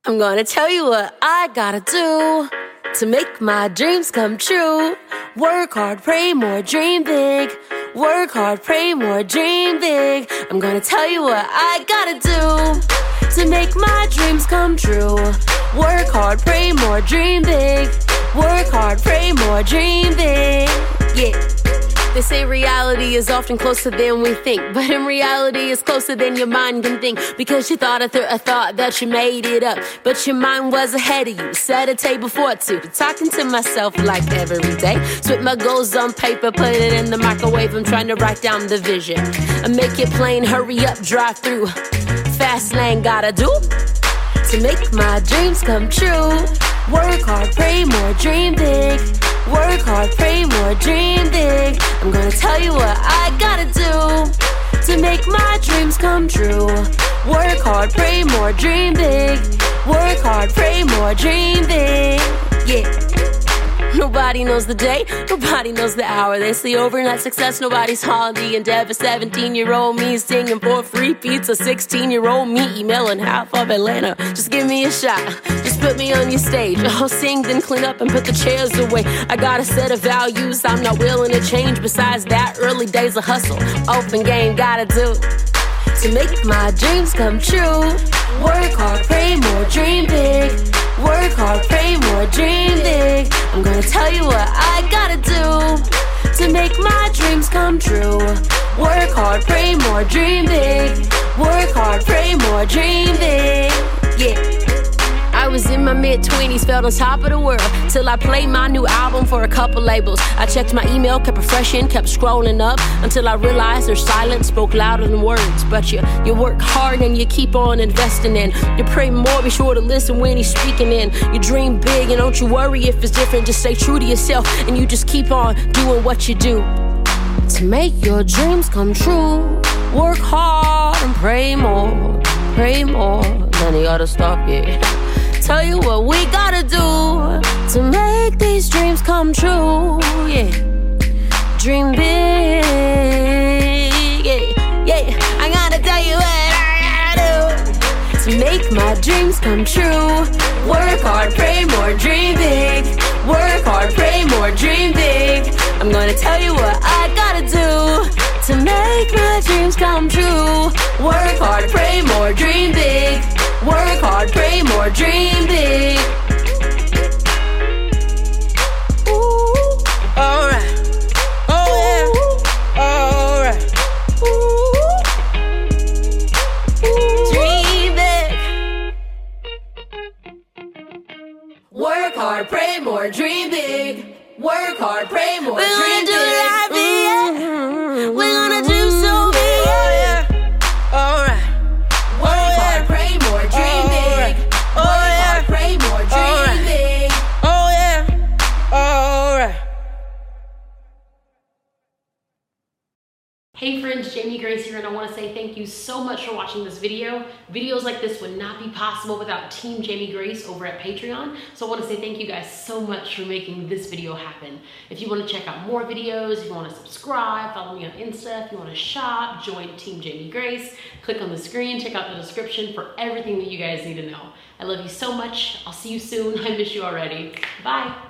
I'm gonna tell you what I gotta do to make my dreams come true. Work hard, pray more, dream big. Work hard, pray more, dream big. I'm gonna tell you what I gotta do to make my dreams come true. Work hard, pray more, dream big. Work hard, pray more, dream big. Yeah. They say reality is often closer than we think, but in reality it's closer than your mind can think. Because you thought a thought that you made it up, but your mind was ahead of you. Set a table for two, talking to myself like every day. Spit my goals on paper, put it in the microwave. I'm trying to write down the vision and make it plain. Hurry up, drive through. Fast lane, gotta do to make my dreams come true. Work hard, pray more, dream big. Work hard, pray more, dream big. I'm gonna tell you what I gotta do to make my dreams come true. Work hard, pray more, dream big. Work hard, pray more, dream big. Yeah. Nobody knows the day, nobody knows the hour. They say overnight success, nobody's holiday endeavor. 17-year-old me singing for free pizza. 16-year-old me emailing half of Atlanta. Just give me a shot, just put me on your stage. I'll sing, then clean up and put the chairs away. I got a set of values I'm not willing to change. Besides that, early days of hustle, open game, gotta do to make my dreams come true. Work hard, pray more, dream big. Work hard, pray more, dream big. I'm gonna tell you what I gotta do to make my dreams come true. Work hard, pray more, dream big. Work hard, pray more, dream big. Yeah. I was in my mid-20s, felt on top of the world, till I played my new album for a couple labels. I checked my email, kept refreshing, kept scrolling up, until I realized their silence spoke louder than words. But you work hard and you keep on investing in. You pray more, be sure to listen when he's speaking in. You dream big and don't you worry if it's different. Just stay true to yourself and you just keep on doing what you do to make your dreams come true. Work hard and pray more, then you gotta stop it. Tell you what we gotta do to make these dreams come true, yeah. Dream big, yeah. I gotta tell you what I gotta do to make my dreams come true. Work hard, pray more, dream big. Work hard, pray more, dream big. I'm gonna tell you what I gotta do to make my dreams come true. Work hard, pray more, dream big. Work hard, pray more, dream big. Ooh, alright. Oh yeah, alright. Ooh, dream big. Work hard, pray more, dream big. Work hard, pray more, dream big. We're gonna do so big. Oh yeah, alright. Work hard, pray more, dream big. Work hard, pray more, dream big. Oh yeah, alright. Hey friends, Jamie Grace here, and I want to say thank you so much for watching this video. Videos like this would not be possible without Team Jamie Grace over at Patreon. So I want to say thank you guys so much for making this video happen. If you want to check out more videos, if you want to subscribe, follow me on Insta, if you want to shop, join Team Jamie Grace, click on the screen, check out the description for everything that you guys need to know. I love you so much. I'll see you soon. I miss you already. Bye.